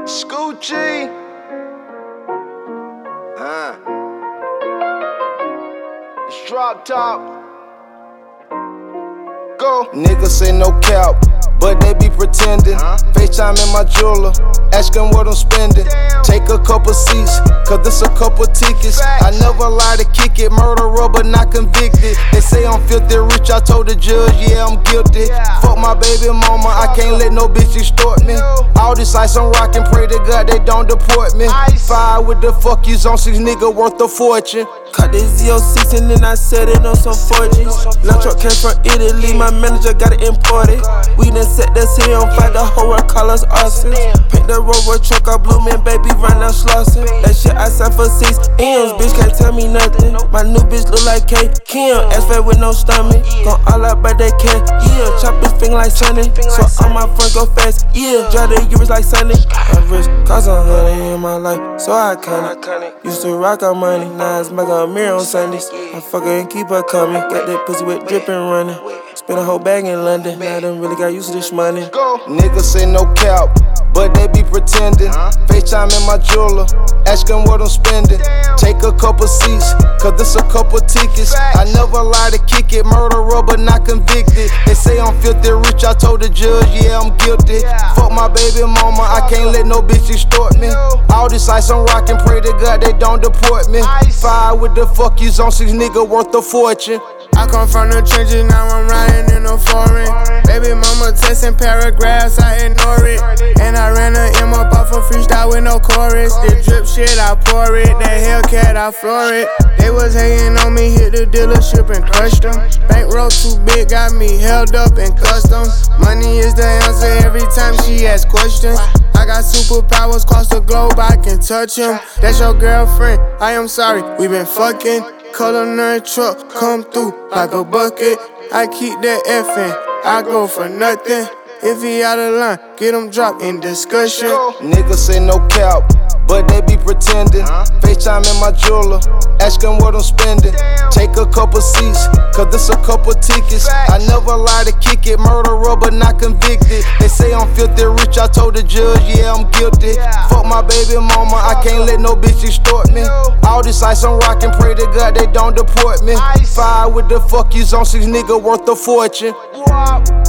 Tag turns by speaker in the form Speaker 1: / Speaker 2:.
Speaker 1: Scoochie. It's drop top. Go. Niggas say no cap, but they be pretending. FaceTime in my jeweler, asking what I'm spending. Take a couple seats, cause this a couple tickets. I never lie to kick it, murderer but not convicted. They say I'm filthy rich, I told the judge, yeah, I'm guilty. Fuck my baby mama, I can't let no bitch extort me. All this ice I'm rocking, pray to God they don't deport me. Fire with the fuck yous on 6 nigga worth a fortune.
Speaker 2: Caught this Z06 and then I set it on some 4Gs. Now truck came from Italy, my manager got it imported. We done set the city on fire, the whole world call us awesome. Paint the Rover truck, I blew man, baby, run out Slauson. That shit I signed for 6 M's, bitch can't tell me nothing. My new bitch look like K. Kim, ass fat with no stomach. Gon' all out by that cat, yeah. Chop his finger like Sunny, so on my front go fast, yeah. Drive the Urus like Sunny. My wrist cost 100 in my life, so I iconic. Used to rock our money, now it's back on mirror on Sundays. I fuck her and keep her coming. Got that pussy with drippin' running. Spent a whole bag in London. Now I done really got used to this money.
Speaker 1: Niggas say no cap, but they be pretending. FaceTime in my jeweler, asking what I'm spending. Take a couple seats, cause this a couple tickets. I never lie to kick it, murderer but not convicted. They say I'm filthy rich, I told the judge, yeah, I'm guilty. Fuck my baby mama, I can't let no bitch extort me. All this ice I'm rocking, pray to God they don't deport me. Fire with the fuck yous on 6 nigga worth a fortune.
Speaker 3: I come from the trenches, now I'm riding in a foreign. Baby mama texting paragraphs, I ignore it. And I ran a M up off a freestyle with no chorus. The drip shit, I pour it. That Hellcat, I floor it. They was hating on me, hit the dealership and crushed them. Bankroll too big, got me held up in customs. Money is the answer every time she asks questions. I got superpowers, cross the globe, I can touch him. That's your girlfriend, I am sorry, we been fucking. Culinary truck come through like a bucket. I keep that effing, I go for nothing. If he out of line, get him dropped in discussion.
Speaker 1: Niggas say no cap, but they be pretending. FaceTime in my jeweler, asking what I'm spending. Take a couple seats, cause this a couple tickets. I never lie to kick it, murderer but not convicted. They say I'm filthy rich, I told the judge, yeah, I'm guilty. Fuck my baby mama, I can't let no bitch extort me. All this ice I'm rocking, pray to God they don't deport me. Fire with the fuck yous on 6 nigga worth a fortune.